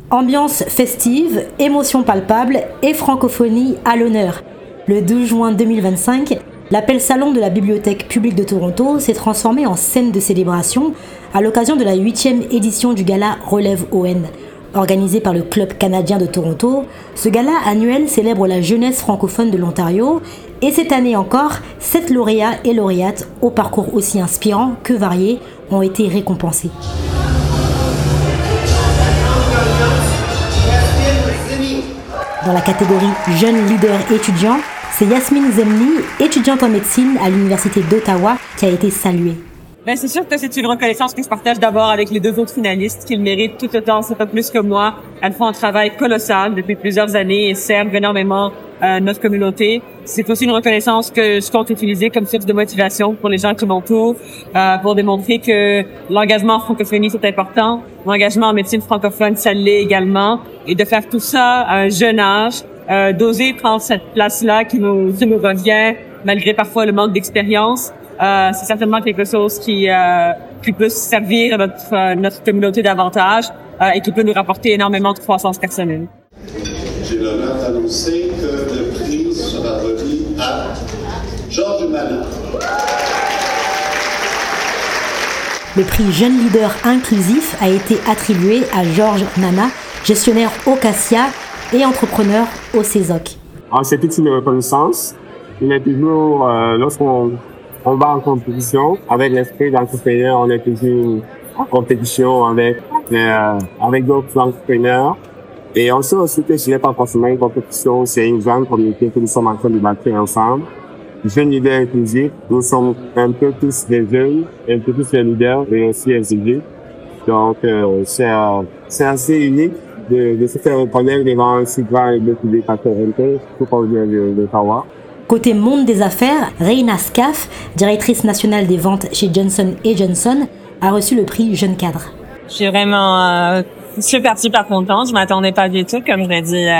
Ambiance festive, émotion palpable et francophonie à l'honneur. Le 12 juin 2025, l'appel salon de la Bibliothèque publique de Toronto s'est transformé en scène de célébration à l'occasion de la 8e édition du gala Relève ON. Organisé par le Club canadien de Toronto, ce gala annuel célèbre la jeunesse francophone de l'Ontario et cette année encore, 7 lauréats et lauréates au parcours aussi inspirant que varié ont été récompensés. Dans la catégorie Jeune leader étudiant, c'est Yasmine Zemni, étudiante en médecine à l'Université d'Ottawa, qui a été saluée. C'est sûr que c'est une reconnaissance que je partage d'abord avec les 2 autres finalistes qui le méritent tout autant, c'est pas plus que moi. Elles font un travail colossal depuis plusieurs années et servent énormément notre communauté. C'est aussi une reconnaissance que je compte utiliser comme source de motivation pour les gens qui m'entourent, pour démontrer que l'engagement en francophonie, c'est important. L'engagement en médecine francophone, ça l'est également. Et de faire tout ça à un jeune âge, d'oser prendre cette place-là qui nous revient, malgré parfois le manque d'expérience. C'est certainement quelque chose qui peut servir à notre communauté davantage et qui peut nous rapporter énormément de croissance personnelle. J'ai l'honneur d'annoncer que le prix sera remis à Georges Nana. Le prix Jeune Leader Inclusif a été attribué à Georges Nana, gestionnaire au Cassia et entrepreneur au CESOC. C'est une reconnaissance. Il est toujours, lorsqu'on va en compétition, avec l'esprit d'entrepreneur, on est toujours en compétition avec d'autres entrepreneurs. Et on sait aussi que ce n'est pas forcément une compétition, c'est une grande communauté que nous sommes en train de bâtir ensemble. Jeunes leaders inclusifs, nous sommes un peu tous des jeunes, un peu tous les leaders et aussi inclusifs. Donc, c'est assez unique de se faire reconnaître devant un si grand et public à Toronto, tout comme vient d'Ottawa. Côté monde des affaires, Reina Scaff, directrice nationale des ventes chez Johnson & Johnson, a reçu le prix Jeune Cadre. Je suis vraiment super contente. Je m'attendais pas du tout, comme je l'ai dit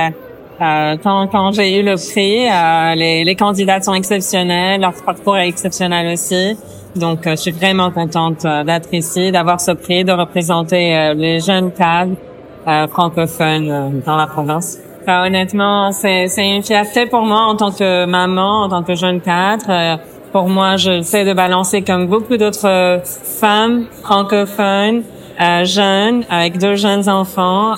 quand j'ai eu le prix. Les candidats sont exceptionnels, leur parcours est exceptionnel aussi. Donc, je suis vraiment contente d'être ici, d'avoir ce prix, de représenter les jeunes cadres francophones dans la province. Honnêtement, c'est une fierté pour moi en tant que maman, en tant que jeune cadre. Pour moi, je sais de balancer comme beaucoup d'autres femmes francophones, jeunes, avec 2 jeunes enfants,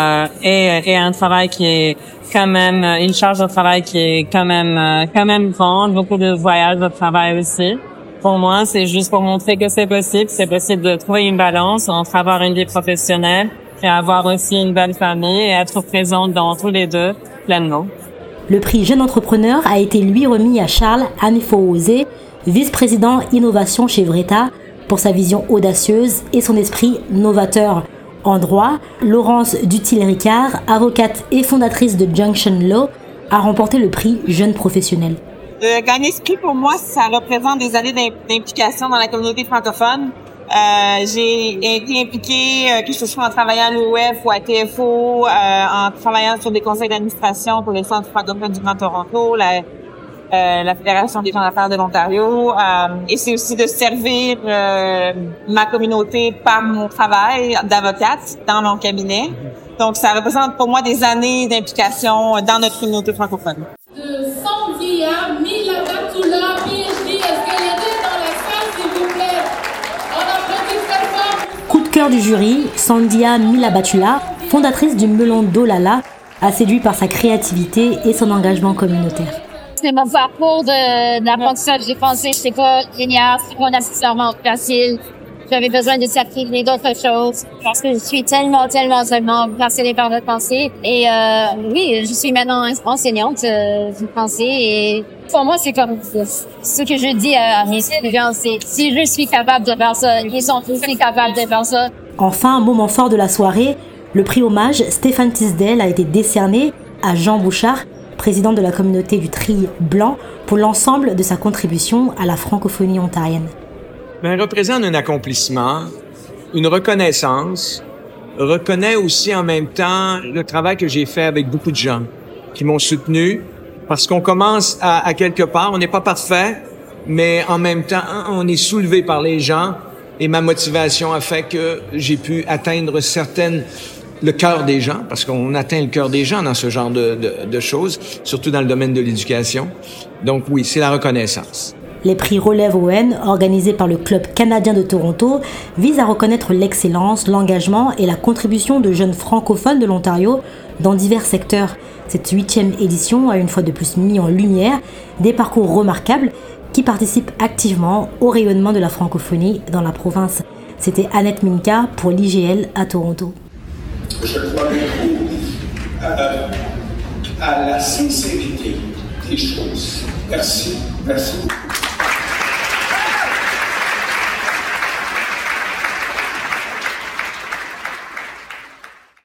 et un travail qui est quand même, une charge de travail qui est quand même grande, beaucoup de voyages de travail aussi. Pour moi, c'est juste pour montrer que c'est possible de trouver une balance entre avoir une vie professionnelle et avoir aussi une belle famille et être présente dans tous les 2 pleinement. Le prix Jeune Entrepreneur a été lui remis à Charles Anifo-Osé, vice-président innovation chez Vreta, pour sa vision audacieuse et son esprit novateur. En droit, Laurence Dutil-Ricard, avocate et fondatrice de Junction Law, a remporté le prix Jeune Professionnel. Gagner ce prix, pour moi, ça représente des années d'implication dans la communauté francophone. J'ai été impliquée, que ce soit en travaillant à l'OUF ou à TFO, en travaillant sur des conseils d'administration pour les centres francophones du Grand Toronto, la Fédération des gens d'affaires de l'Ontario. Et c'est aussi de servir ma communauté par mon travail d'avocate dans mon cabinet. Donc, ça représente pour moi des années d'implication dans notre communauté francophone. De Sandia Milabatula, PhD, est-ce qu'elle était dans la salle, s'il vous plaît? On applaudit très fort. Coup de cœur du jury, Sandia Milabatula, fondatrice du Melon d'Olala, a séduit par sa créativité et son engagement communautaire. C'est mon parcours d'apprentissage. J'ai pensé que c'était pas génial, c'est pas nécessairement facile. J'avais besoin de sacrifier d'autres choses parce que je suis tellement passionnée par le français. Et oui, je suis maintenant enseignante du français. Et pour moi, c'est comme ce que je dis à mes étudiants, c'est si je suis capable de faire ça, ils sont aussi capables de faire ça. Enfin, moment fort de la soirée, le prix hommage Stéphane Tisdale a été décerné à Jean Bouchard, président de la communauté du Tri Blanc, pour l'ensemble de sa contribution à la francophonie ontarienne. Représente un accomplissement, une reconnaissance, reconnaît aussi en même temps le travail que j'ai fait avec beaucoup de gens qui m'ont soutenu, parce qu'on commence à quelque part, on n'est pas parfait, mais en même temps, on est soulevé par les gens et ma motivation a fait que j'ai pu atteindre certaines le cœur des gens, parce qu'on atteint le cœur des gens dans ce genre de choses, surtout dans le domaine de l'éducation. Donc oui, c'est la reconnaissance. Les prix Relève ON, organisés par le Club canadien de Toronto, visent à reconnaître l'excellence, l'engagement et la contribution de jeunes francophones de l'Ontario dans divers secteurs. Cette 8e édition a une fois de plus mis en lumière des parcours remarquables qui participent activement au rayonnement de la francophonie dans la province. C'était Annette Minka pour l'IGL à Toronto. Je crois beaucoup à la sincérité des choses. Merci. Merci.